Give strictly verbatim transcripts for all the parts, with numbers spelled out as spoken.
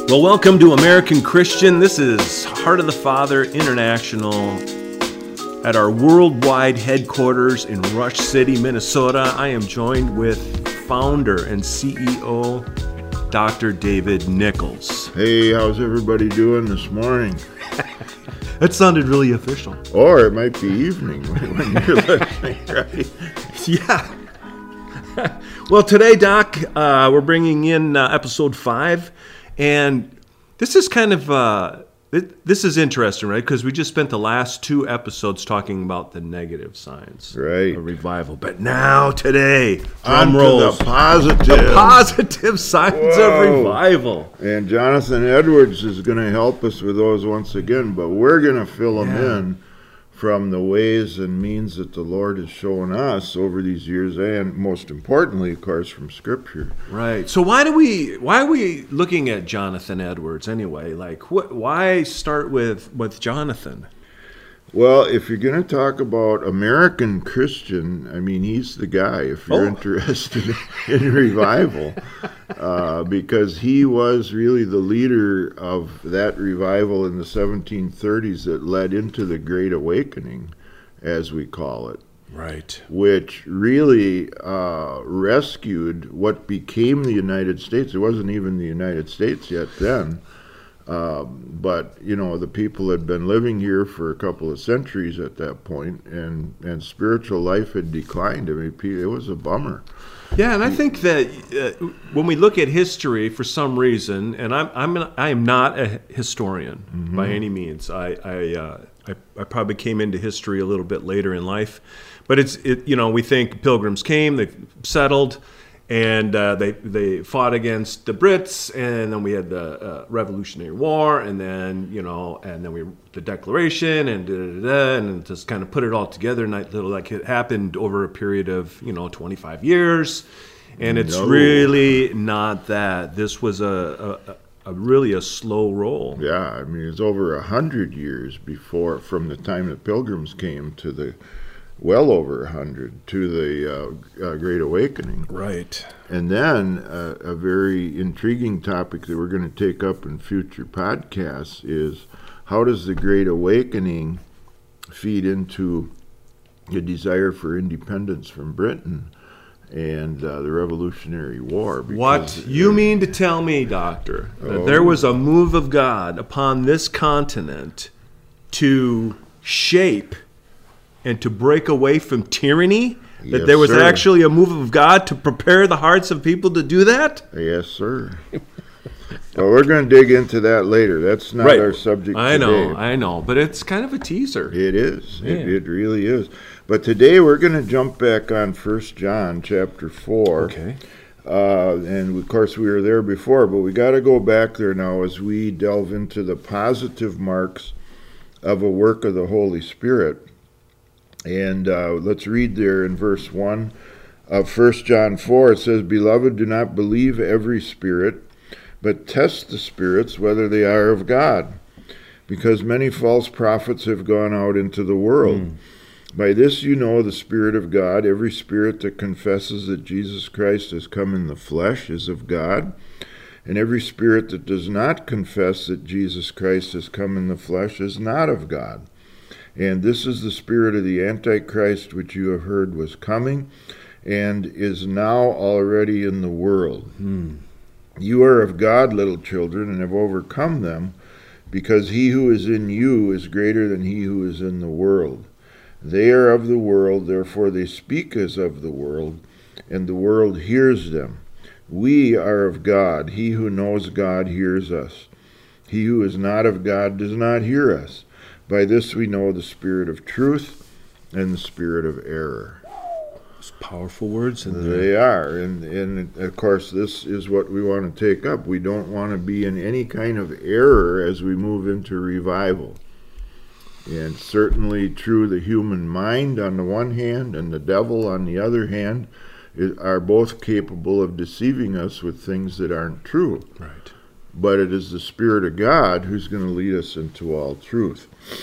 Well, welcome to American Christian. This is Heart of the Father International at our worldwide headquarters in Rush City, Minnesota. I am joined with founder and C E O, Doctor David Nichols. Hey, how's everybody doing this morning? That sounded really official. Or it might be evening when you're listening, right? Yeah. Well, today, Doc, uh, we're bringing in uh, episode five. And this is kind of, uh, it, this is interesting, right? Because we just spent the last two episodes talking about the negative signs right. of revival. But now, today, on drum rolls, the positive. The positive signs Whoa. of revival. And Jonathan Edwards is going to help us with those once again, but we're going to fill them Yeah. in from the ways and means that the Lord has shown us over these years, and most importantly, of course, from Scripture. Right. So why do we? Why are we looking at Jonathan Edwards anyway? Like, what? Why start with with Jonathan? Well, if you're going to talk about American Christian, I mean, he's the guy if you're Oh. interested in revival, uh, because he was really the leader of that revival in the seventeen thirties that led into the Great Awakening, as we call it, Right. which really uh, rescued what became the United States. It wasn't even the United States yet then. Um, but, you know, the people had been living here for a couple of centuries at that point, and, and spiritual life had declined. I mean, it was a bummer. Yeah, and I think that uh, when we look at history, for some reason, and I'm I'm an, I am not a historian mm-hmm. by any means. I I, uh, I I probably came into history a little bit later in life, but it's it you know we think Pilgrims came, they settled. And uh, they they fought against the Brits, and then we had the uh, Revolutionary War, and then you know, and then we the Declaration, and da, da, da, and just kind of put it all together. And I, like it happened over a period of you know twenty-five years, and it's no. really not that. This was a, a, a really a slow roll. Yeah, I mean, it's over a hundred years before, from the time the Pilgrims came to the. Well over a hundred to the uh, uh, Great Awakening. Right. And then uh, a very intriguing topic that we're going to take up in future podcasts is how does the Great Awakening feed into the desire for independence from Britain and uh, the Revolutionary War? What you mean to tell me, Doctor, that Oh. there was a move of God upon this continent to shape and to break away from tyranny? That Yes, there was sir. actually a move of God to prepare the hearts of people to do that? Yes, sir. Well, we're going to dig into that later. That's not our subject I today. know, I know, but it's kind of a teaser. It is. It, Yeah. it really is. But today we're going to jump back on First John chapter four. Okay. Uh, and, of course, we were there before, but we got to go back there now as we delve into the positive marks of a work of the Holy Spirit. And uh, let's read there in verse one of First John four. It says, "Beloved, do not believe every spirit, but test the spirits whether they are of God, because many false prophets have gone out into the world. Mm. By this you know the Spirit of God. Every spirit that confesses that Jesus Christ has come in the flesh is of God, and every spirit that does not confess that Jesus Christ has come in the flesh is not of God. And this is the spirit of the Antichrist, which you have heard was coming, and is now already in the world. Hmm. You are of God, little children, and have overcome them, because he who is in you is greater than he who is in the world. They are of the world, therefore they speak as of the world, and the world hears them. We are of God. He who knows God hears us. He who is not of God does not hear us. By this we know the spirit of truth and the spirit of error." Those powerful words in there. They are. And, and, of course, this is what we want to take up. We don't want to be in any kind of error as we move into revival. And certainly true, the human mind on the one hand and the devil on the other hand is, are both capable of deceiving us with things that aren't true. Right. But it is the Spirit of God who's going to lead us into all truth.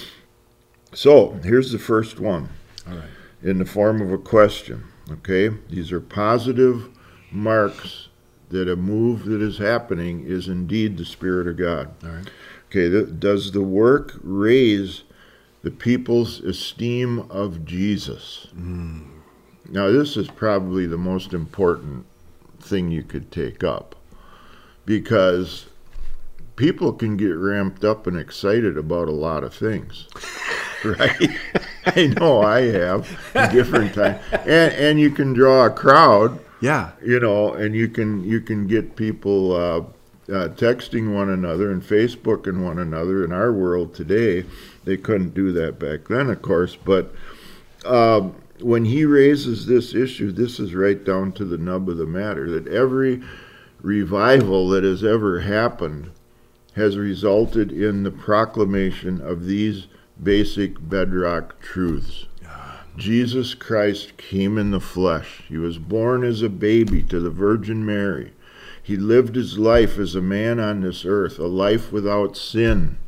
So, here's the first one. All right. In the form of a question. Okay? These are positive marks that a move that is happening is indeed the Spirit of God. All right. Okay, th- does the work raise the people's esteem of Jesus? Mm. Now, this is probably the most important thing you could take up, because people can get ramped up and excited about a lot of things, right? I know I have at different times, and and you can draw a crowd, Yeah. you know, and you can you can get people uh, uh, texting one another and Facebooking one another. In our world today, they couldn't do that back then, of course, but. Um, When he raises this issue, this is right down to the nub of the matter, that every revival that has ever happened has resulted in the proclamation of these basic bedrock truths. Jesus Christ came in the flesh. He was born as a baby to the Virgin Mary. He lived his life as a man on this earth, a life without sin.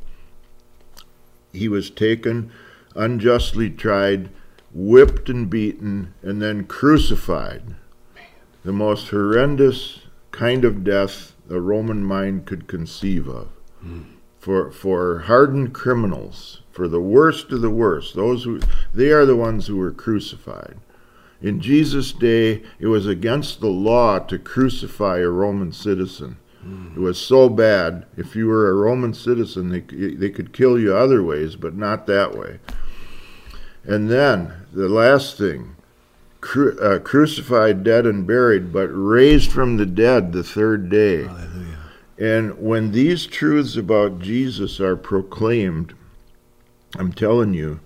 He was taken, unjustly tried, whipped and beaten, and then crucified. Man. The most horrendous kind of death a Roman mind could conceive of. Mm. For for hardened criminals, for the worst of the worst, those who they are the ones who were crucified. In Jesus' day, it was against the law to crucify a Roman citizen. Mm. It was so bad. If you were a Roman citizen, they they could kill you other ways, but not that way. And then, the last thing, cru- uh, crucified, dead, and buried, but raised from the dead the third day. Hallelujah. And when these truths about Jesus are proclaimed, I'm telling you,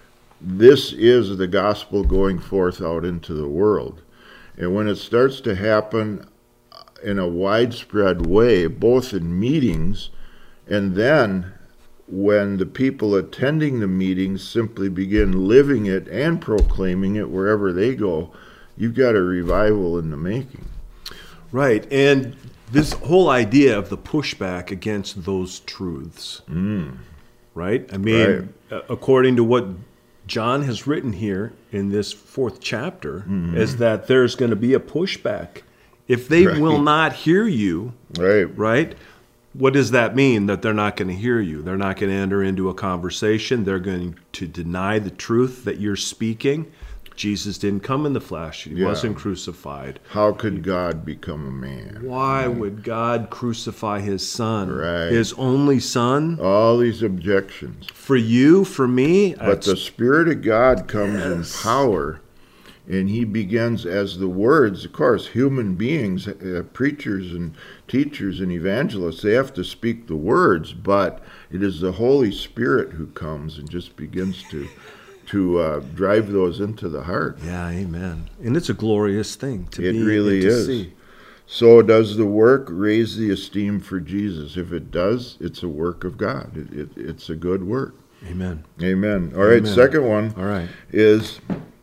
this is the gospel going forth out into the world. And when it starts to happen in a widespread way, both in meetings and then when the people attending the meetings simply begin living it and proclaiming it wherever they go, you've got a revival in the making. Right, and this whole idea of the pushback against those truths, Mm. right? I mean, Right. uh, according to what John has written here in this fourth chapter, Mm-hmm. is that there's going to be a pushback. If they Right. will not hear you, Right. right? What does that mean? That they're not going to hear you. They're not going to enter into a conversation. They're going to deny the truth that you're speaking. Jesus didn't come in the flesh. He Yeah. wasn't crucified. How could God become a man? Why would God crucify his son? Right. His only son? All these objections. For you, for me? But the Spirit of God comes Yes. in power, and he begins as the words. Of course, human beings, uh, preachers and teachers and evangelists, they have to speak the words, but it is the Holy Spirit who comes and just begins to to uh, drive those into the heart. Yeah, amen. And it's a glorious thing to It be really and to is. see. So does the work raise the esteem for Jesus? If it does, it's a work of God. It, it, it's a good work. Amen. Amen. All right, Amen. second one All right. is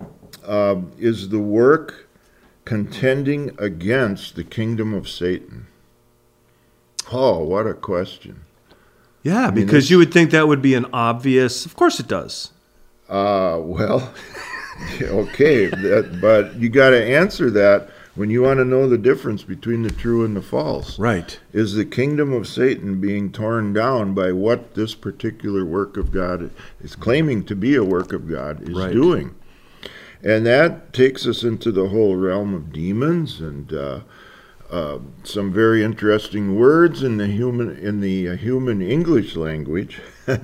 uh, is the work contending against the kingdom of Satan? Oh, what a question. Yeah, mean, because it's- you would think that would be an obvious. Of course it does. Uh, well, okay, that, but you got to answer that when you want to know the difference between the true and the false. Right. Is the kingdom of Satan being torn down by what this particular work of God is claiming to be a work of God is Right. doing? And that takes us into the whole realm of demons and uh, uh, some very interesting words in the human in the uh, human English language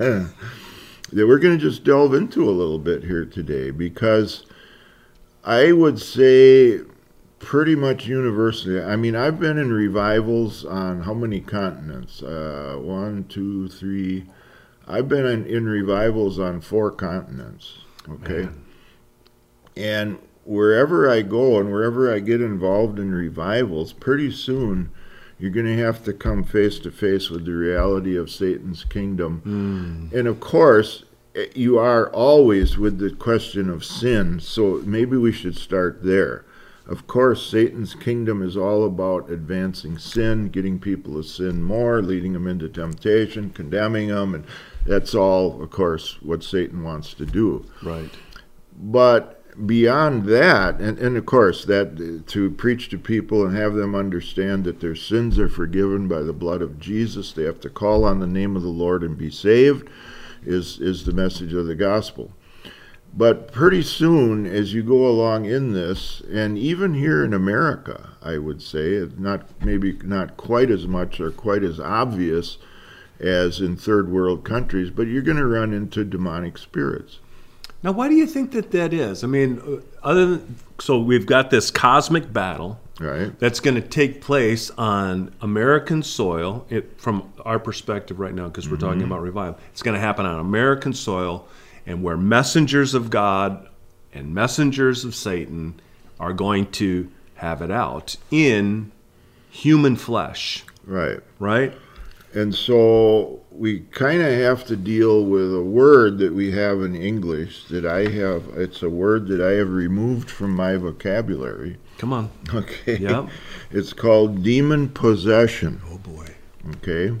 that we're going to just delve into a little bit here today, because I would say pretty much universally, I mean, I've been in revivals on how many continents? Uh, one, two, three. I've been in, in revivals on four continents, okay? Man. And wherever I go and wherever I get involved in revivals, pretty soon you're going to have to come face to face with the reality of Satan's kingdom. Mm. And of course, you are always with the question of sin, so maybe we should start there. Of course, Satan's kingdom is all about advancing sin, getting people to sin more, leading them into temptation, condemning them, and that's all, of course, what Satan wants to do. Right. But beyond that, and, and of course, that to preach to people and have them understand that their sins are forgiven by the blood of Jesus, they have to call on the name of the Lord and be saved, is, is the message of the gospel. But pretty soon, as you go along in this, and even here in America, I would say, it's not maybe not quite as much or quite as obvious as in third world countries, but you're going to run into demonic spirits. Now, why do you think that that is? I mean, other than, so we've got this cosmic battle, right, that's going to take place on American soil, it, from our perspective right now, because we're mm-hmm. talking about revival. It's going to happen on American soil, and where messengers of God and messengers of Satan are going to have it out in human flesh. Right. Right? And so we kind of have to deal with a word that we have in English that I have, it's a word that I have removed from my vocabulary. Come on. Okay. Yep. It's called demon possession. Oh, boy. Okay.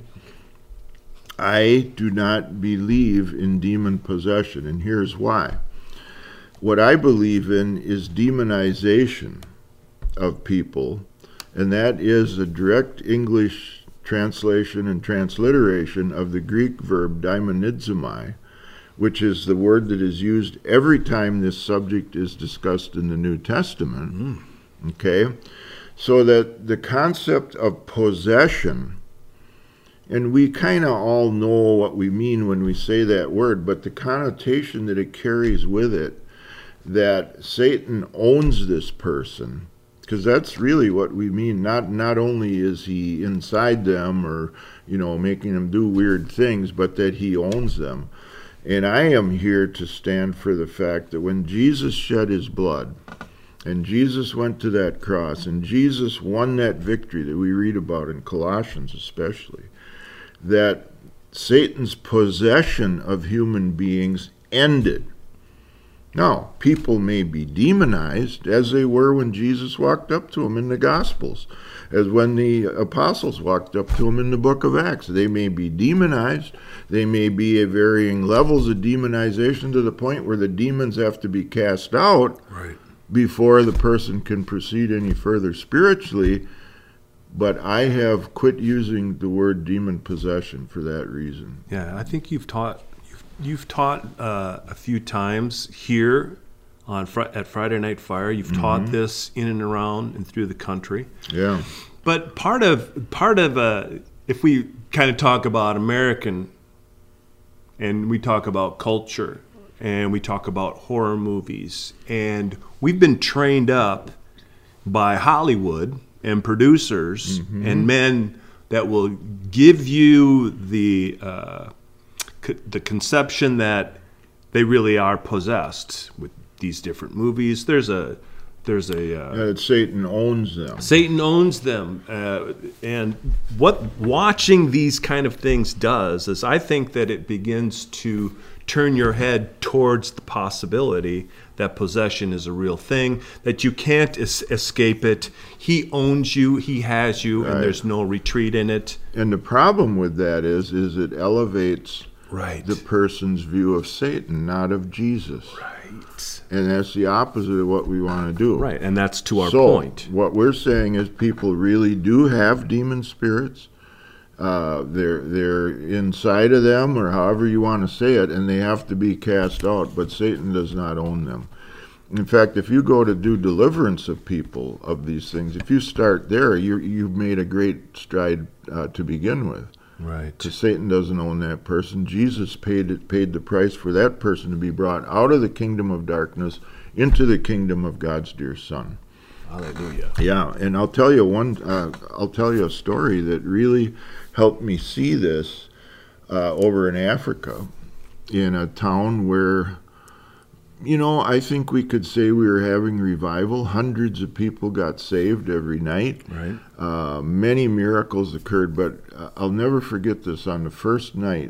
I do not believe in demon possession, and here's why. What I believe in is demonization of people, and that is a direct English translation and transliteration of the Greek verb daimonizomai, which is the word that is used every time this subject is discussed in the New Testament. Mm. Okay? So that the concept of possession, and we kind of all know what we mean when we say that word, but the connotation that it carries with it, that Satan owns this person, because that's really what we mean. Not not only is he inside them or, you know, making them do weird things, but that he owns them. And I am here to stand for the fact that when Jesus shed his blood, and Jesus went to that cross, and Jesus won that victory that we read about in Colossians especially, that Satan's possession of human beings ended. Now, people may be demonized, as they were when Jesus walked up to them in the Gospels, as when the apostles walked up to them in the book of Acts. They may be demonized. They may be at varying levels of demonization to the point where the demons have to be cast out right. before the person can proceed any further spiritually. But I have quit using the word demon possession for that reason. Yeah, I think you've taught you've, you've taught uh, a few times here on fr- at Friday Night Fire. You've mm-hmm. taught this in and around and through the country. Yeah. But part of part of uh, if we kind of talk about American, and we talk about culture, and we talk about horror movies, and we've been trained up by Hollywood and producers mm-hmm. and men that will give you the uh, co- the conception that they really are possessed with these different movies. There's a there's a uh, uh, Satan owns them. Satan owns them, uh, and what watching these kind of things does is I think that it begins to turn your head towards the possibility that possession is a real thing, that you can't es- escape it. He owns you, he has you, right. and there's no retreat in it. And the problem with that is, is it elevates right. the person's view of Satan, not of Jesus. Right. And that's the opposite of what we want to do. Right, and that's to our so, point. What we're saying is people really do have demon spirits. Uh, they're they're inside of them, or however you want to say it, and they have to be cast out, but Satan does not own them. In fact, if you go to do deliverance of people of these things, if you start there, you you've made a great stride uh, to begin with. Right. Because Satan doesn't own that person. Jesus paid it, paid the price for that person to be brought out of the kingdom of darkness into the kingdom of God's dear Son. Hallelujah. Yeah, and I'll tell you one. Uh, I'll tell you a story that really helped me see this uh, over in Africa, in a town where, you know, I think we could say we were having revival. Hundreds of people got saved every night. Right. Uh, many miracles occurred, but uh, I'll never forget this. On the first night,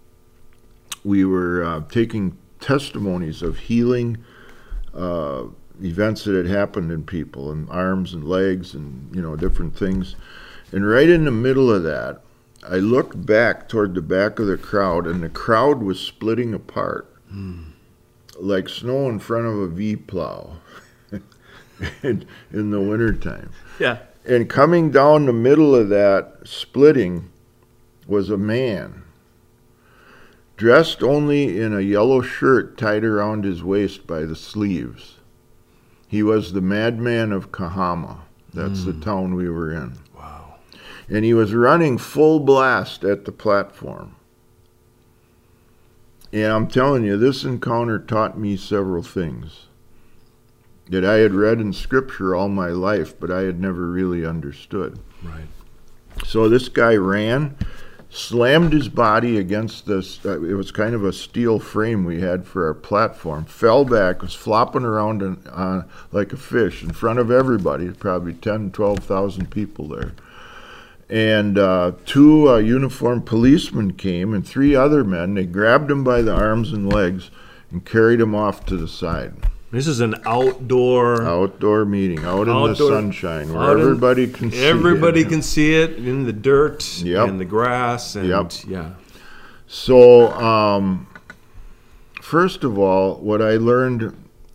we were uh, taking testimonies of healing uh, events that had happened in people, and arms and legs and, you know, different things. And right in the middle of that, I looked back toward the back of the crowd, and the crowd was splitting apart. Mm. like snow in front of a V plow in, in the wintertime. Yeah. And coming down the middle of that splitting was a man, dressed only in a yellow shirt tied around his waist by the sleeves. He was the madman of Kahama. That's mm. the town we were in. Wow. And he was running full blast at the platform. And I'm telling you, this encounter taught me several things that I had read in Scripture all my life, but I had never really understood. Right. So this guy ran, slammed his body against this, uh, it was kind of a steel frame we had for our platform, fell back, was flopping around in, uh, like a fish in front of everybody, probably ten, twelve thousand people there. And uh, two uh, uniformed policemen came, and three other men. They grabbed him by the arms and legs and carried him off to the side. This is an outdoor outdoor meeting, out outdoor, in the sunshine, where everybody in, can see everybody it. can see it in the dirt yep. and the grass. And yep. yeah. So, um, first of all, what I learned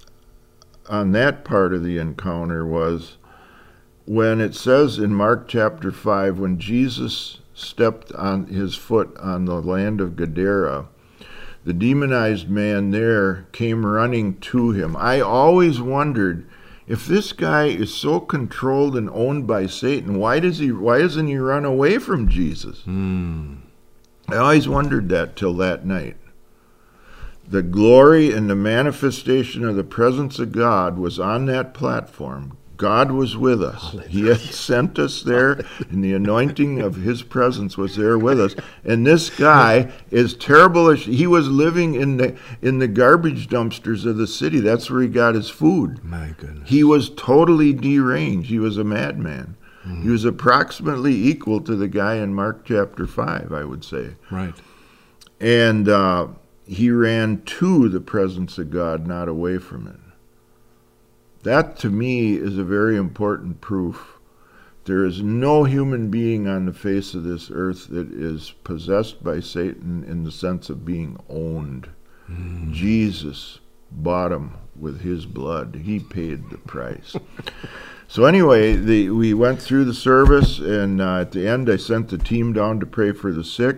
on that part of the encounter was when it says in Mark chapter five, when Jesus stepped on his foot on the land of Gadara, the demonized man there came running to him. I always wondered, if this guy is so controlled and owned by Satan, why does he? Why doesn't he run away from Jesus? Mm. I always wondered that till that night. The glory and the manifestation of the presence of God was on that platform. God was with us. Hallelujah. He had sent us there, and the anointing of his presence was there with us. And this guy, as terrible as he was, living in the in the garbage dumpsters of the city. That's where he got his food. My goodness. He was totally deranged. He was a madman. Mm. He was approximately equal to the guy in Mark chapter five, I would say. Right. And uh, he ran to the presence of God, not away from it. That, to me, is a very important proof. There is no human being on the face of this earth that is possessed by Satan in the sense of being owned. Mm. Jesus bought him with his blood. He paid the price. So anyway, the, we went through the service, and uh, at the end I sent the team down to pray for the sick.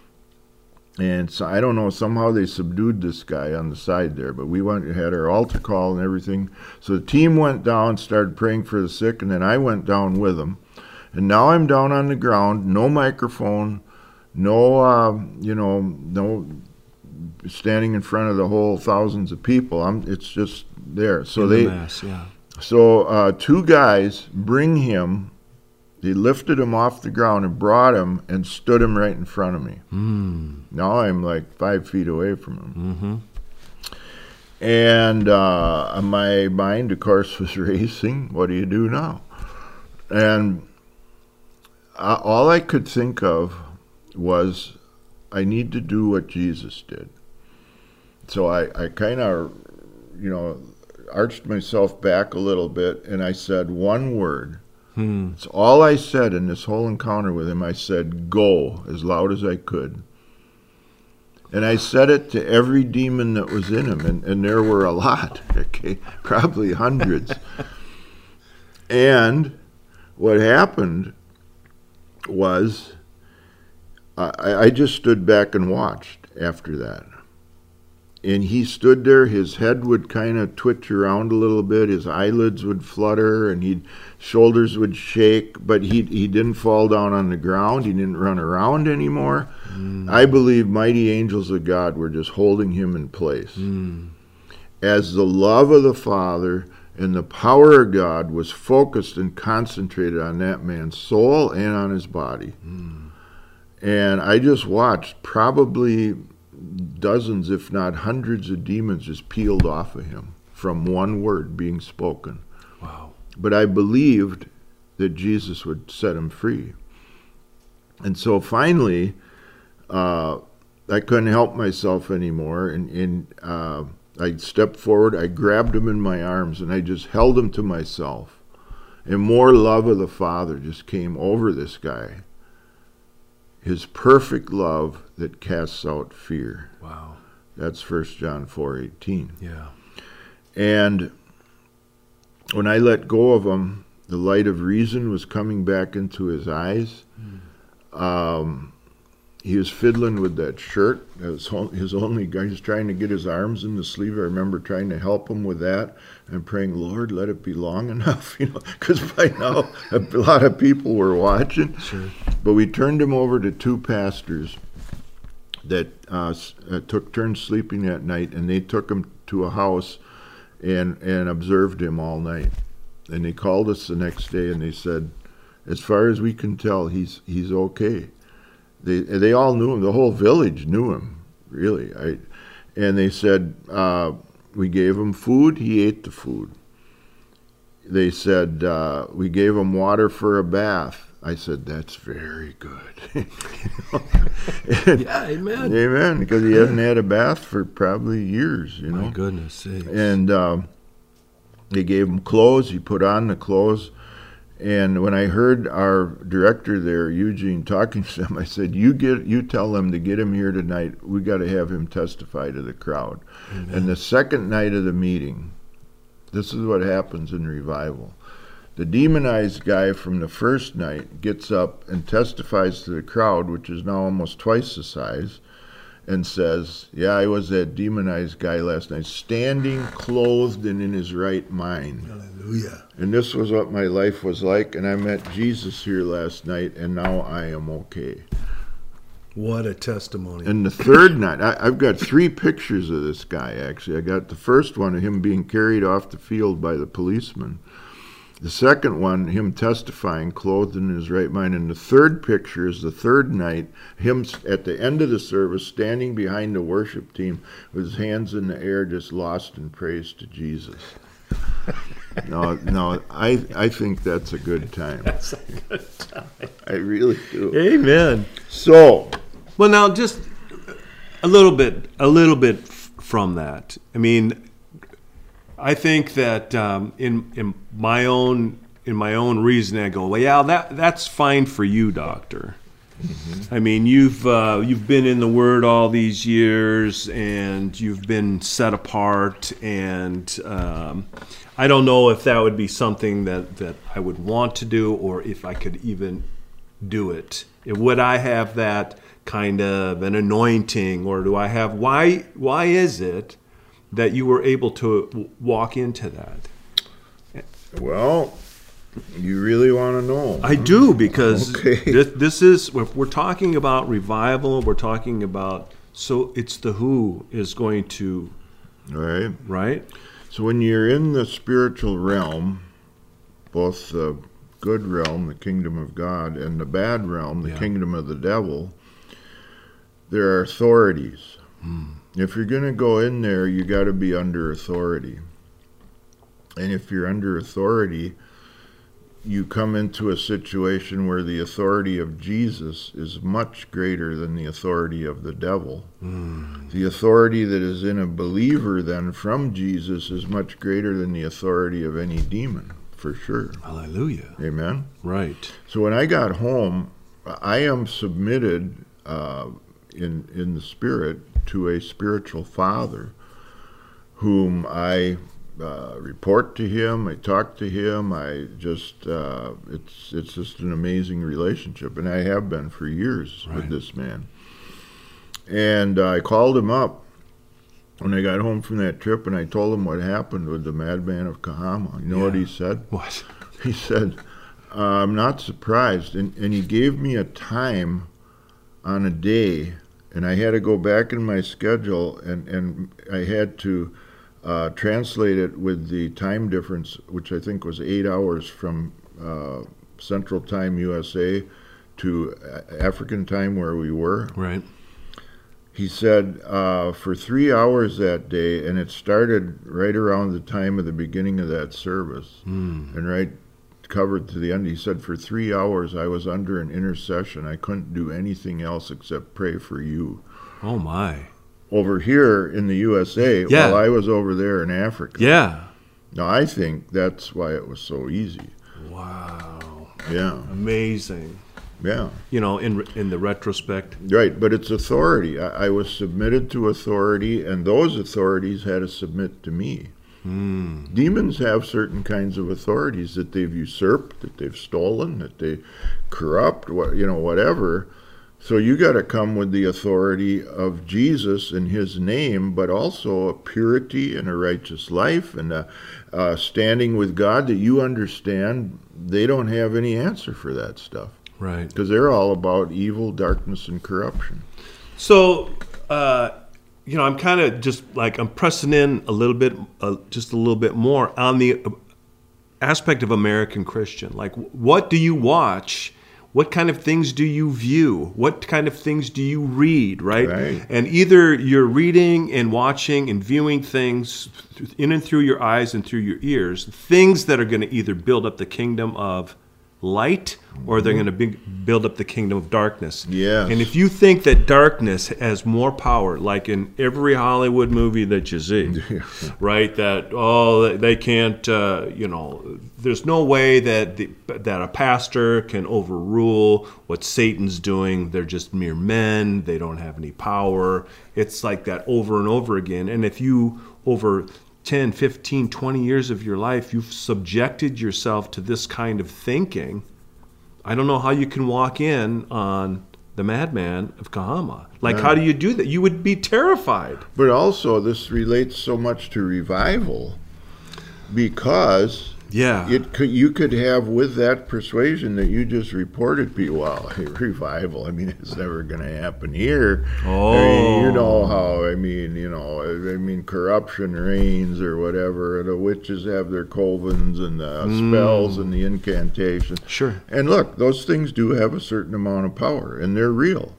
And so I don't know, somehow they subdued this guy on the side there, but we went and had our altar call and everything. So the team went down, started praying for the sick, and then I went down with them. And now I'm down on the ground, no microphone, no, uh, you know, no standing in front of the whole thousands of people. I'm, it's just there. So in they, the mass, yeah. So uh, two guys bring him. They lifted him off the ground and brought him and stood him right in front of me. Mm. Now I'm like five feet away from him. Mm-hmm. And uh, my mind, of course, was racing. What do you do now? And uh, all I could think of was, I need to do what Jesus did. So I, I kind of, you know, arched myself back a little bit, and I said one word. Hmm. It's all I said in this whole encounter with him. I said, go, as loud as I could. And I said it to every demon that was in him, and, and there were a lot, okay, probably hundreds. And what happened was I, I just stood back and watched after that. And he stood there, his head would kind of twitch around a little bit, his eyelids would flutter, and he'd shoulders would shake, but he he didn't fall down on the ground, he didn't run around anymore. Mm. I believe mighty angels of God were just holding him in place. Mm. As the love of the Father and the power of God was focused and concentrated on that man's soul and on his body. Mm. And I just watched probably dozens, if not hundreds of demons just peeled off of him from one word being spoken. Wow. But I believed that Jesus would set him free. And so finally, uh, I couldn't help myself anymore. And, and uh, I stepped forward, I grabbed him in my arms, and I just held him to myself. And more love of the Father just came over this guy. His perfect love that casts out fear. Wow. That's First John four eighteen. Yeah. And when I let go of him, the light of reason was coming back into his eyes. Mm. Um, he was fiddling with that shirt. That was his only guy. He was trying to get his arms in the sleeve. I remember trying to help him with that and praying, Lord, let it be long enough, you know, because by now a lot of people were watching. Sure. But we turned him over to two pastors that uh, took turns sleeping at night, and they took him to a house and and observed him all night. And they called us the next day, and they said, as far as we can tell, he's he's okay. They they all knew him. The whole village knew him, really. I, and they said, uh, we gave him food. He ate the food. They said, uh, we gave him water for a bath. I said, that's very good. and, yeah, amen. Amen, because he hadn't had a bath for probably years, you know. My goodness sakes. And uh, they gave him clothes. He put on the clothes. And when I heard our director there, Eugene, talking to them, I said, you get, you tell them to get him here tonight. We got to have him testify to the crowd. Amen. And the second night of the meeting, this is what happens in revival. The demonized guy from the first night gets up and testifies to the crowd, which is now almost twice the size, and says, yeah, I was that demonized guy last night, standing, clothed, and in his right mind. Hallelujah. And this was what my life was like, and I met Jesus here last night, and now I am okay. What a testimony. And the third night, I, I've got three pictures of this guy, actually. I got the first one of him being carried off the field by the policeman. The second one, him testifying, clothed in his right mind. And the third picture is the third night, him at the end of the service, standing behind the worship team with his hands in the air, just lost in praise to Jesus. no, no, I I think that's a good time. That's a good time. I really do. Amen. So, well, now just a little bit, a little bit f- from that. I mean, I think that um, in in my own in my own reasoning, I go, well, yeah, that that's fine for you, doctor. Mm-hmm. I mean, you've uh, you've been in the Word all these years, and you've been set apart. And um, I don't know if that would be something that, that I would want to do, or if I could even do it. Would I have that kind of an anointing, or do I have? Why why is it that you were able to walk into that? Well, you really want to know? I do, because okay. this, this is, if we're talking about revival, we're talking about, so it's the who is going to, right? Right? So when you're in the spiritual realm, both the good realm, the kingdom of God, and the bad realm, the yeah. kingdom of the devil, there are authorities. Hmm. If you're going to go in there, you got to be under authority. And if you're under authority, you come into a situation where the authority of Jesus is much greater than the authority of the devil. Mm. The authority that is in a believer then from Jesus is much greater than the authority of any demon, for sure. Hallelujah. Amen? Right. So when I got home, I am submitted uh, in in the spirit to a spiritual father whom I uh, report to him, I talk to him, I just, uh, it's it's just an amazing relationship, and I have been for years right. with this man. And uh, I called him up when I got home from that trip, and I told him what happened with the madman of Kahama. You know yeah. what he said? What? He said, uh, I'm not surprised, and, and he gave me a time on a day, and I had to go back in my schedule, and, and I had to uh, translate it with the time difference, which I think was eight hours from uh, Central Time, U S A, to African time where we were. Right. He said uh, for three hours that day, and it started right around the time of the beginning of that service, mm. and right covered to the end. He said for three hours I was under an intercession. I couldn't do anything else except pray for you. Oh my! Over here in the U S A, yeah. while I was over there in Africa. Yeah. Now I think that's why it was so easy. Wow. Yeah. Amazing. Yeah. You know, in in the retrospect. Right, but it's authority. I, I was submitted to authority, and those authorities had to submit to me. Mm. Demons have certain kinds of authorities that they've usurped, that they've stolen, that they corrupt, what you know, whatever. So you got to come with the authority of Jesus in his name, but also a purity and a righteous life and a, uh, standing with God that you understand they don't have any answer for that stuff. Right. Because they're all about evil, darkness, and corruption. So, uh, you know, I'm kind of just like, I'm pressing in a little bit, uh, just a little bit more on the aspect of American Christian. Like, what do you watch? What kind of things do you view? What kind of things do you read, right? Right. And either you're reading and watching and viewing things in and through your eyes and through your ears, things that are going to either build up the kingdom of light or they're going to be, build up the kingdom of darkness. Yes. And if you think that darkness has more power, like in every Hollywood movie that you see, right, that, oh, they can't, uh, you know, there's no way that the, that a pastor can overrule what Satan's doing. They're just mere men. They don't have any power. It's like that over and over again. And if you, over ten, fifteen, twenty years of your life, you've subjected yourself to this kind of thinking, I don't know how you can walk in on the madman of Kahama. Like, Yeah. how do you do that? You would be terrified. But also, this relates so much to revival because Yeah. it could, you could have with that persuasion that you just reported, people, well, hey, revival, I mean, it's never going to happen here. Oh. I mean, you know how, I mean, you know, I mean, corruption reigns or whatever. The witches have their covens and the Mm. spells and the incantations. Sure. And look, those things do have a certain amount of power, and they're real.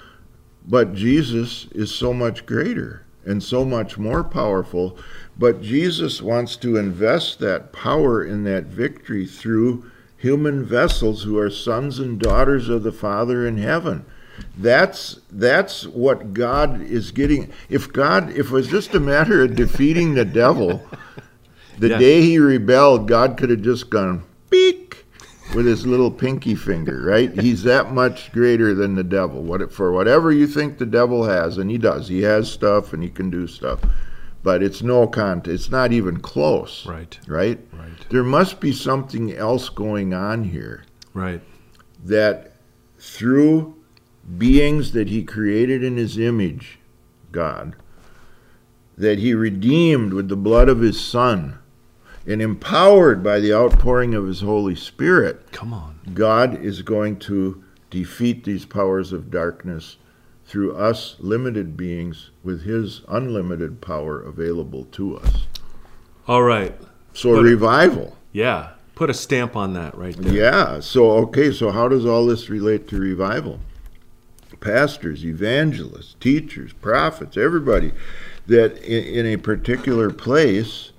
But Jesus is so much greater and so much more powerful. But Jesus wants to invest that power in that victory through human vessels who are sons and daughters of the Father in heaven. That's that's what God is getting. If God, if it was just a matter of defeating the devil, the Yeah. day he rebelled, God could have just gone beak with his little pinky finger, right? He's that much greater than the devil. What for whatever you think the devil has, and he does. He has stuff and he can do stuff. But it's no contest. It's not even close. Right. Right? Right. There must be something else going on here Right. that through beings that he created in his image, God, that he redeemed with the blood of his Son and empowered by the outpouring of his Holy Spirit, Come on. God is going to defeat these powers of darkness through us limited beings with his unlimited power available to us. All right. So But- revival. Yeah. Put a stamp on that right there. Yeah. So, okay, so how does all this relate to revival? Pastors, evangelists, teachers, prophets, everybody that in, in a particular place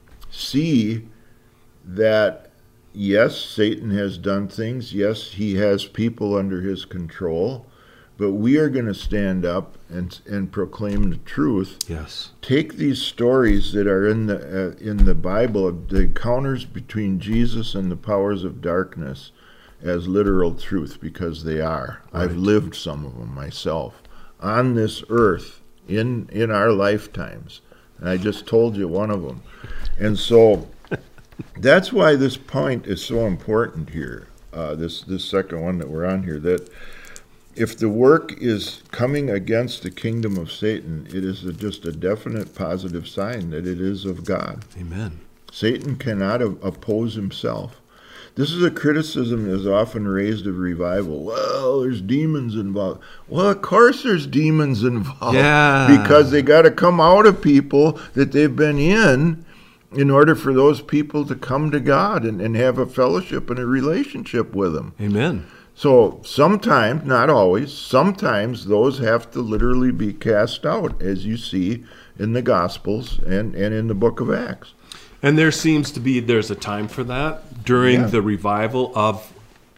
see that, yes, Satan has done things. Yes, he has people under his control. But we are going to stand up and and proclaim the truth. Yes. Take these stories that are in the uh, in the Bible, the encounters between Jesus and the powers of darkness, as literal truth, because they are. Right. I've lived some of them myself on this earth in in our lifetimes, and I just told you one of them. And so that's why this point is so important here. Uh, this this second one that we're on here, that if the work is coming against the kingdom of Satan, it is a, just a definite positive sign that it is of God. Amen. Satan cannot o- oppose himself. This is a criticism that is often raised of revival. Well, there's demons involved. Well, of course there's demons involved. Yeah. Because they got to come out of people that they've been in in order for those people to come to God and, and have a fellowship and a relationship with him. Amen. So sometimes, not always, sometimes those have to literally be cast out, as you see in the Gospels and, and in the book of Acts. And there seems to be, there's a time for that during Yeah. the revival of,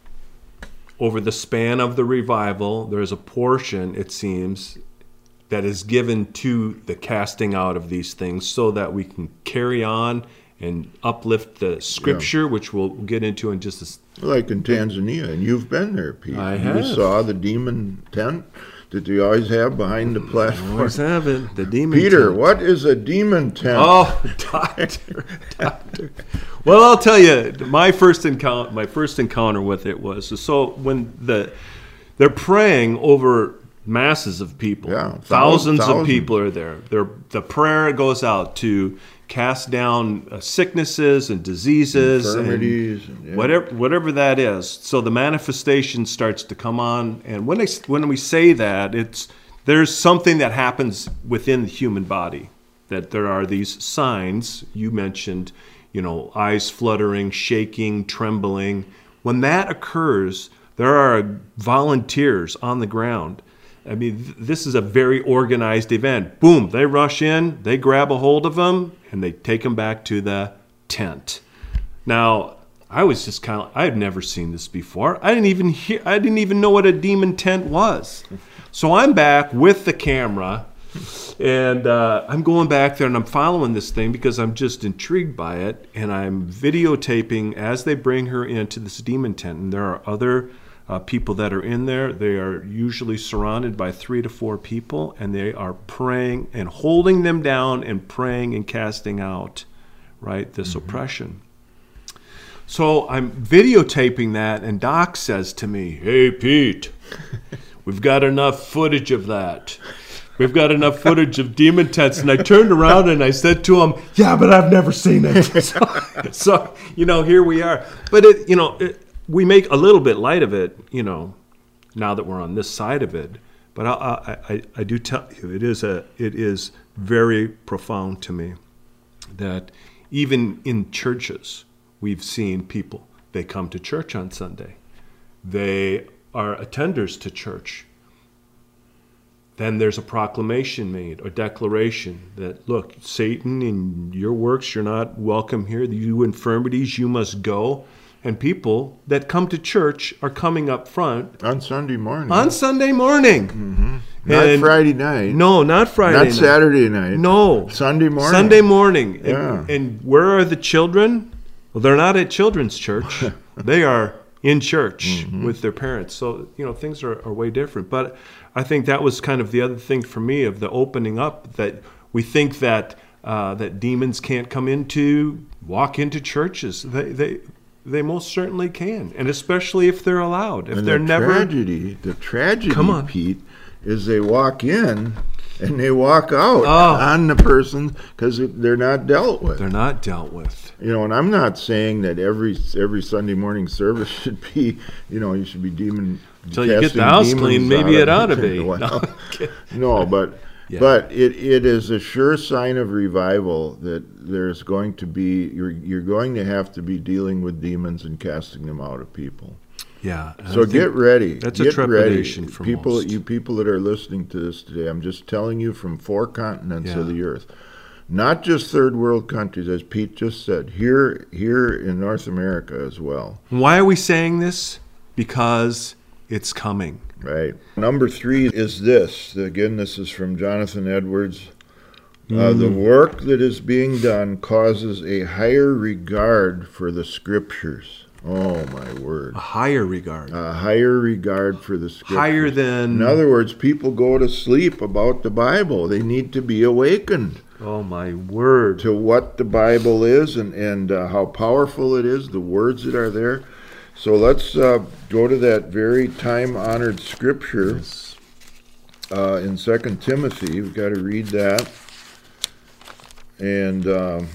over the span of the revival, there's a portion, it seems, that is given to the casting out of these things so that we can carry on and uplift the scripture, yeah. which we'll get into in just a s- like in Tanzania, and you've been there, Pete. I have. You saw the demon tent that they always have behind the platform. Always have it. The demon Peter, tent. what is a demon tent? Oh, doctor, doctor. Well, I'll tell you, my first encounter, my first encounter with it was so when the they're praying over masses of people, yeah, thousands, thousands of people are there. They're, the prayer goes out to cast down uh, sicknesses and diseases, infirmities, and yeah. whatever whatever that is. So the manifestation starts to come on, and when I, when we say that, it's there's something that happens within the human body. That there are these signs you mentioned, you know, eyes fluttering, shaking, trembling. When that occurs, there are volunteers on the ground. I mean, th- this is a very organized event. Boom, they rush in, they grab a hold of them, and they take them back to the tent. Now, I was just kind of, I had never seen this before. I didn't even hear, I didn't even know what a demon tent was. So I'm back with the camera, and uh, I'm going back there, and I'm following this thing because I'm just intrigued by it, and I'm videotaping as they bring her into this demon tent, and there are other Uh, people that are in there. They are usually surrounded by three to four people, and they are praying and holding them down and praying and casting out, right, this mm-hmm. oppression. So I'm videotaping that, and Doc says to me, "Hey, Pete, we've got enough footage of that. We've got enough footage of demon tents." And I turned around and I said to him, "Yeah, but I've never seen it." so, so, you know, here we are. But, it, you know, it, we make a little bit light of it, you know, now that we're on this side of it. But I, I, I, I do tell you, it is a, it is very profound to me that even in churches, we've seen people, they come to church on Sunday. They are attenders to church. Then there's a proclamation made, a declaration that, look, Satan and your works, you're not welcome here. You infirmities, you must go. And people that come to church are coming up front. On Sunday morning. On Sunday morning. Mm-hmm. Not and Friday night. No, not Friday not night. Not Saturday night. No. Sunday morning. Sunday morning. Yeah. And, and where are the children? Well, they're not at children's church. They are in church mm-hmm. with their parents. So, you know, things are, are way different. But I think that was kind of the other thing for me of the opening up, that we think that uh, that demons can't come into, walk into churches. They they they most certainly can, and especially if they're allowed. If and they're the never tragedy, the tragedy, come on. Pete, is they walk in and they walk out oh. on the person because they're not dealt with. They're not dealt with. You know, and I'm not saying that every every Sunday morning service should be, you know, you should be demon. Until you get the house clean, maybe it ought to be. Well, no, no, but yeah. but it, it is a sure sign of revival that there's going to be you're you're going to have to be dealing with demons and casting them out of people. Yeah. So get ready. That's get a trepidation ready. for people. most. You people that are listening to this today, I'm just telling you from four continents yeah. of the earth. Not just third world countries, as Pete just said, here here in North America as well. Why are we saying this? Because it's coming. Right. Number three is this. Again, this is from Jonathan Edwards. Mm. Uh, the work that is being done causes a higher regard for the Scriptures. Oh, my word. A higher regard. A higher regard for the Scriptures. Higher than... In other words, people go to sleep about the Bible. They need to be awakened. Oh, my word. To what the Bible is and, and uh, how powerful it is, the words that are there. So let's uh, go to that very time-honored scripture yes. uh, in Second Timothy. We've got to read that and uh,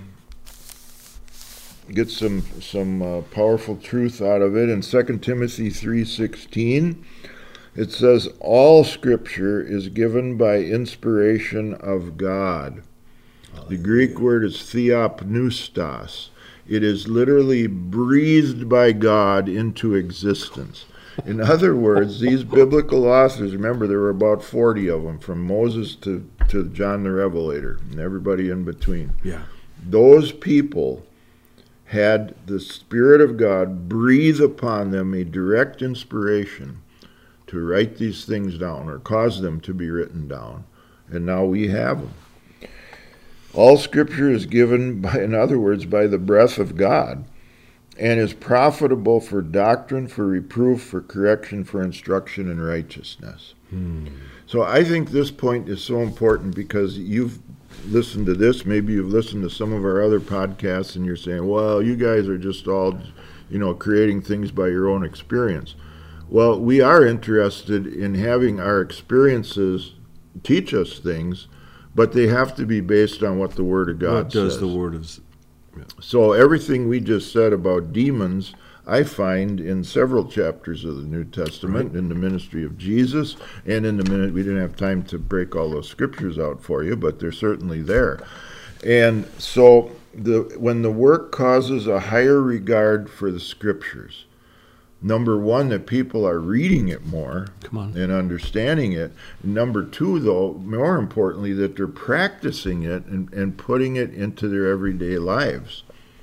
get some some uh, powerful truth out of it. In Second Timothy three sixteen, it says, "All Scripture is given by inspiration of God." The Greek word is theopneustos. It is literally breathed by God into existence. In other words, these biblical authors, remember there were about forty of them, from Moses to, to John the Revelator, and everybody in between. Yeah. Those people had the Spirit of God breathe upon them a direct inspiration to write these things down or cause them to be written down. And now we have them. All Scripture is given, by, in other words, by the breath of God, and is profitable for doctrine, for reproof, for correction, for instruction in righteousness. Hmm. So I think this point is so important because you've listened to this, maybe you've listened to some of our other podcasts, and you're saying, well, you guys are just all, you know, creating things by your own experience. Well, we are interested in having our experiences teach us things, but they have to be based on what the Word of God what does says. the Word of yeah. So everything we just said about demons, I find in several chapters of the New Testament, right. in the ministry of Jesus, and in the minute we didn't have time to break all those scriptures out for you, but they're certainly there. And so the when the work causes a higher regard for the scriptures, number one, that people are reading it more Come on. and understanding it. Number two, though, more importantly, that they're practicing it and, and putting it into their everyday lives.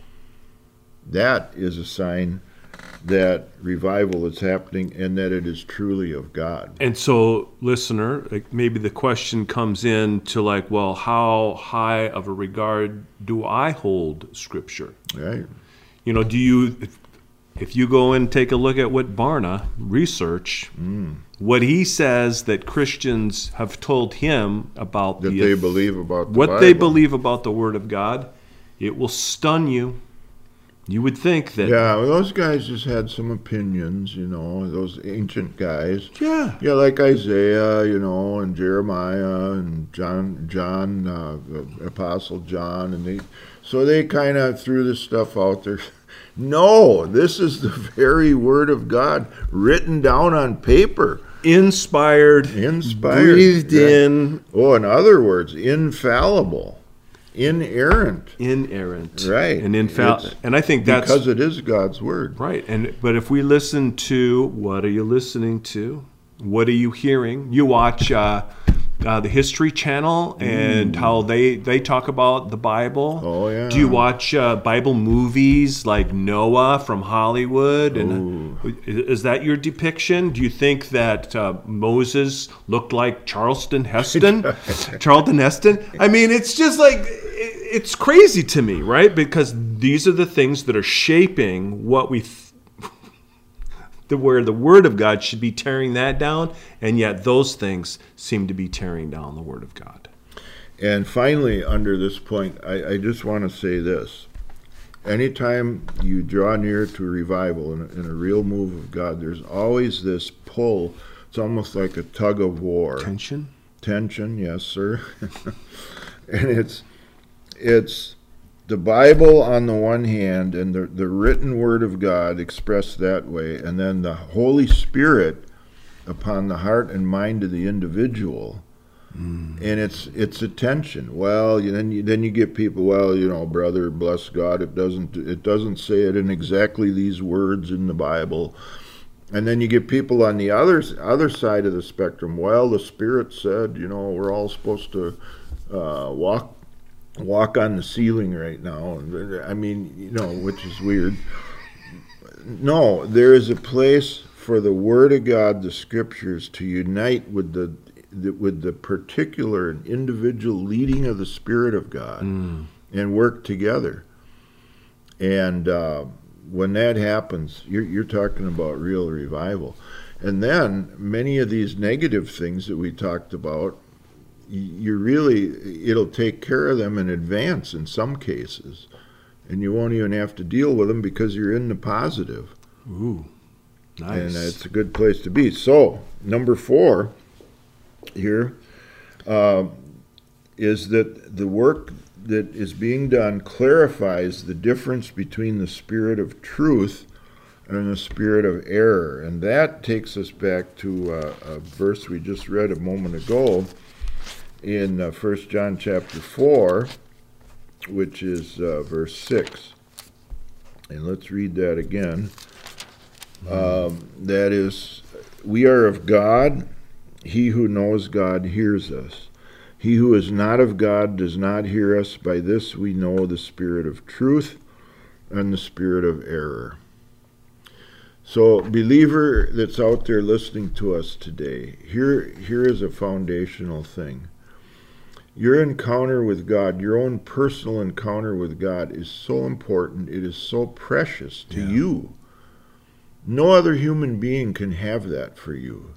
That is a sign that revival is happening and that it is truly of God. And so, listener, like maybe the question comes in to like, well, how high of a regard do I hold Scripture? Right. You know, do you... If, If you go and take a look at what Barna research, mm. what he says that Christians have told him about that the, they believe about the what Bible. they believe about the Word of God, it will stun you. You would think that yeah, well, those guys just had some opinions, you know, those ancient guys. Yeah, yeah, like Isaiah, you know, and Jeremiah and John, John, uh, the Apostle John, and they, so they kind of threw this stuff out there. No, this is the very Word of God written down on paper. Inspired, Inspired. breathed right. in. Oh, in other words, infallible, inerrant. Inerrant. Right. And infallible. And I think that's... Because it is God's Word. Right. And But if we listen to, what are you listening to? What are you hearing? You watch... Uh, Uh, the History Channel and mm. how they, they talk about the Bible. Oh, yeah. Do you watch uh, Bible movies like Noah from Hollywood? And uh, is that your depiction? Do you think that uh, Moses looked like Charlton Heston? Charlton Heston? I mean, it's just like, it's crazy to me, right? Because these are the things that are shaping what we th- The, where the Word of God should be tearing that down, and yet those things seem to be tearing down the Word of God. And finally, under this point, I, I just want to say this. Anytime you draw near to a revival and a, and a real move of God, there's always this pull. It's almost like a tug of war. Tension? Tension, yes, sir. And it's it's... the Bible on the one hand and the, the written Word of God expressed that way, and then the Holy Spirit upon the heart and mind of the individual. Mm. And it's it's a tension. Well, you, then you, then you get people, well, you know, brother, bless God, it doesn't it doesn't say it in exactly these words in the Bible. And then you get people on the other other side of the spectrum. Well, the Spirit said, you know, we're all supposed to uh, walk walk on the ceiling right now. I mean, you know, which is weird. No, there is a place for the Word of God, the Scriptures, to unite with the, the with the particular and individual leading of the Spirit of God mm. and work together. And uh, when that happens, you're, you're talking about real revival. And then many of these negative things that we talked about, you really, it'll take care of them in advance in some cases, and you won't even have to deal with them because you're in the positive. Ooh, nice. And it's a good place to be. So, number four here uh, is that the work that is being done clarifies the difference between the spirit of truth and the spirit of error. And that takes us back to uh, a verse we just read a moment ago, in uh, First John chapter four, which is uh, verse six. And let's read that again. Um, that is, we are of God. He who knows God hears us. He who is not of God does not hear us. By this we know the spirit of truth and the spirit of error. So, believer that's out there listening to us today, here, here is a foundational thing. Your encounter with God, your own personal encounter with God is so important. It is so precious to Yeah. you. No other human being can have that for you.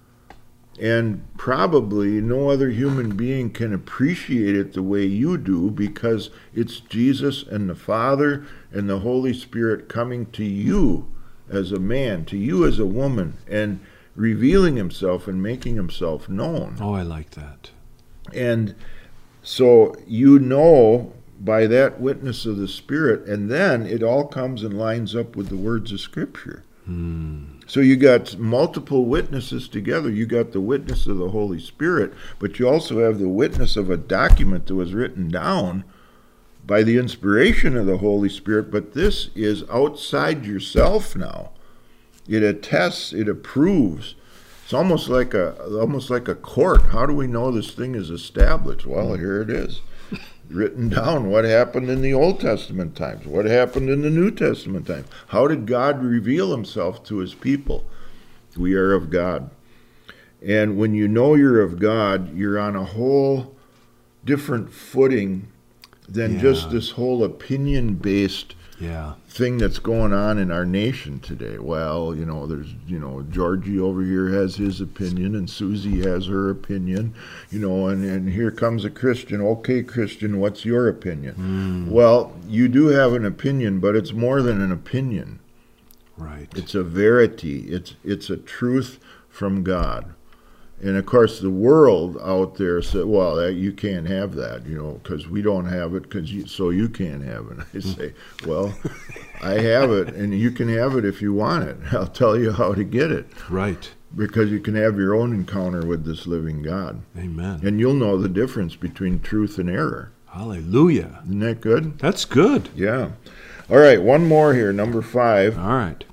And probably no other human being can appreciate it the way you do, because it's Jesus and the Father and the Holy Spirit coming to you as a man, to you as a woman, and revealing himself and making himself known. Oh, I like that. And so you know by that witness of the Spirit, and then it all comes and lines up with the words of Scripture. Hmm. So you got multiple witnesses together. You got the witness of the Holy Spirit, but you also have the witness of a document that was written down by the inspiration of the Holy Spirit, but this is outside yourself now. It attests, it approves. It's almost like a almost like a court. How do we know this thing is established? Well, here it is. Written down what happened in the Old Testament times, what happened in the New Testament times. How did God reveal himself to his people? We are of God. And when you know you're of God, you're on a whole different footing than Yeah. just this whole opinion-based Yeah. thing that's going on in our nation today. Well, you know, there's, you know, Georgie over here has his opinion and Susie has her opinion, you know, and, and here comes a Christian. Okay, Christian, what's your opinion? Mm. Well, you do have an opinion, but it's more than an opinion. Right. It's a verity. It's it's a truth from God. And of course, the world out there said, "Well, that, you can't have that, you know, because we don't have it, because you, so you can't have it." I say, "Well, I have it, and you can have it if you want it. I'll tell you how to get it, Right. because you can have your own encounter with this living God, Amen. and you'll know the difference between truth and error." Hallelujah. Isn't that good? That's good. Yeah. All right, one more here, number five. All right.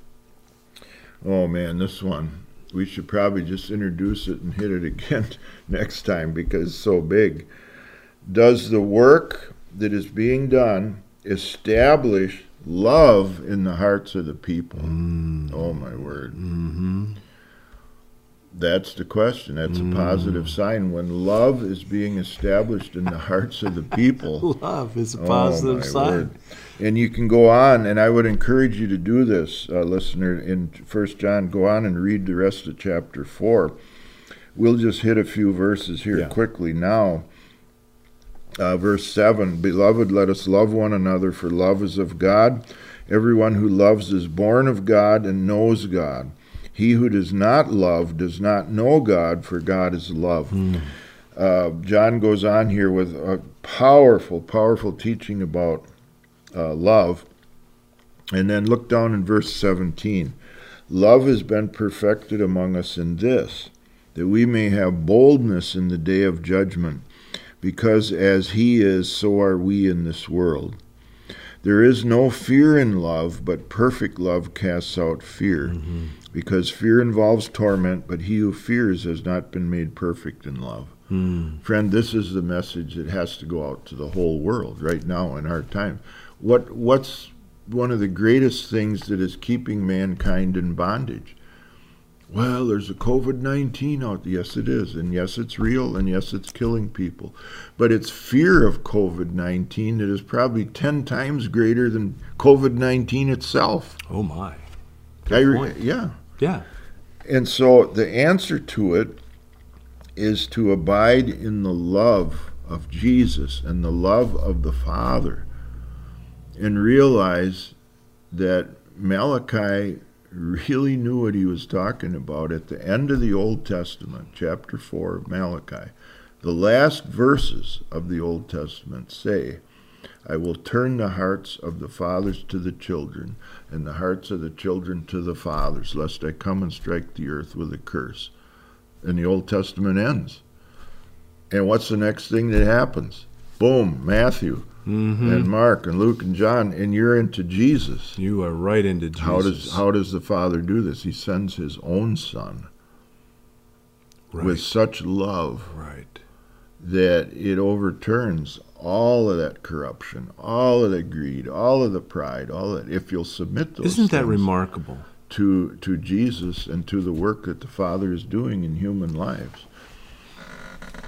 Oh man, this one. We should probably just introduce it and hit it again next time because it's so big. Does the work that is being done establish love in the hearts of the people? Mm. Oh my word. Mm-hmm. That's the question. That's Mm. a positive sign. When love is being established in the hearts of the people, Love is a oh, positive my sign. word. And you can go on, and I would encourage you to do this, uh, listener, in First John. Go on and read the rest of chapter four. We'll just hit a few verses here Yeah. quickly now. Uh, verse seven, Beloved, let us love one another, for love is of God. Everyone who loves is born of God and knows God. He who does not love does not know God, for God is love. Mm. Uh, John goes on here with a powerful, powerful teaching about uh, love. And then look down in verse seventeen. Love has been perfected among us in this, that we may have boldness in the day of judgment, because as he is, so are we in this world. There is no fear in love, but perfect love casts out fear, Mm-hmm. because fear involves torment, but he who fears has not been made perfect in love. Mm. Friend, this is the message that has to go out to the whole world right now in our time. What What's one of the greatest things that is keeping mankind in bondage? Well, there's a COVID nineteen out there. Yes, it is. And yes, it's real. And yes, it's killing people. But it's fear of COVID nineteen that is probably ten times greater than COVID nineteen itself. Oh, my. I Good re- point. yeah. Yeah. And so the answer to it is to abide in the love of Jesus and the love of the Father, and realize that Malachi really knew what he was talking about at the end of the Old Testament, chapter four of Malachi. The last verses of the Old Testament say, I will turn the hearts of the fathers to the children, and the hearts of the children to the fathers, lest I come and strike the earth with a curse. And the Old Testament ends. And what's the next thing that happens? Boom, Matthew Mm-hmm. and Mark and Luke and John, and you're into Jesus. You are right into Jesus. How does how does the Father do this? He sends his own Son right. with such love Right. that it overturns all of that corruption, all of the greed, all of the pride, all that. If you'll submit those Isn't that things remarkable? to to Jesus and to the work that the Father is doing in human lives.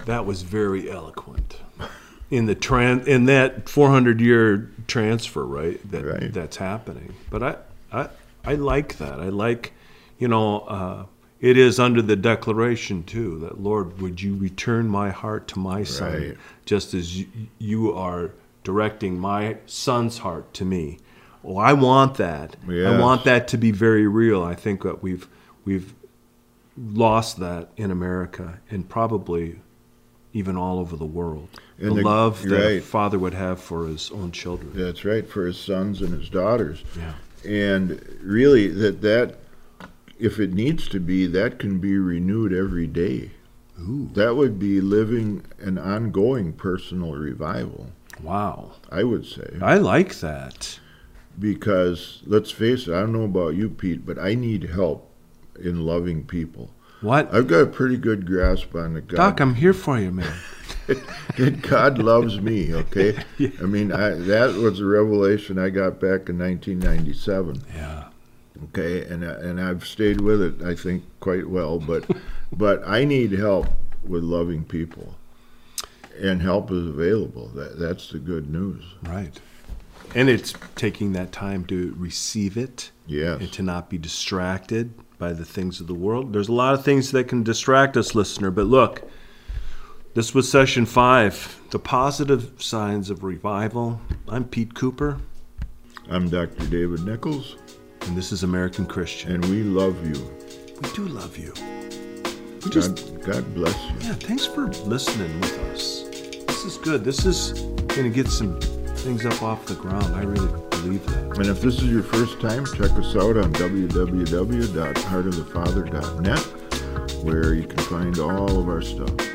That was very eloquent. In the tran- in that four hundred year transfer, right? That Right. that's happening. But I, I I like that. I like, you know, uh, it is under the declaration too that, Lord, would you return my heart to my son, Right. just as you, you are directing my son's heart to me. Well, I want that. I Yes. want that to be very real. I think that we've we've lost that in America and probably even all over the world. And the, the- love that a right. father would have for his own children. That's right, for his sons and his daughters. Yeah. And really, that that if it needs to be, that can be renewed every day. Ooh. That would be living an ongoing personal revival, Wow. I would say. I like that. Because let's face it, I don't know about you, Pete, but I need help in loving people. What? I've got a pretty good grasp on the God. Doc, I'm here for you, man. that God loves me, okay? Yeah. I mean, I, that was a revelation I got back in nineteen ninety-seven, Yeah. okay? And I- and I've stayed with it, I think, quite well. But but I need help with loving people, and help is available. That that's the good news. Right. And it's taking that time to receive it Yes. and to not be distracted by the things of the world. There's a lot of things that can distract us, listener, but look, this was session five, the positive signs of revival. I'm Pete Cooper, I'm Doctor David Nichols, and this is American Christian. and we love you. We do love you. We just, God, God bless you. yeah, thanks for listening with us. This is good. This is going to get some things up off the ground. I really believe that. And if this is your first time, check us out on w w w dot heart of the father dot net, where you can find all of our stuff.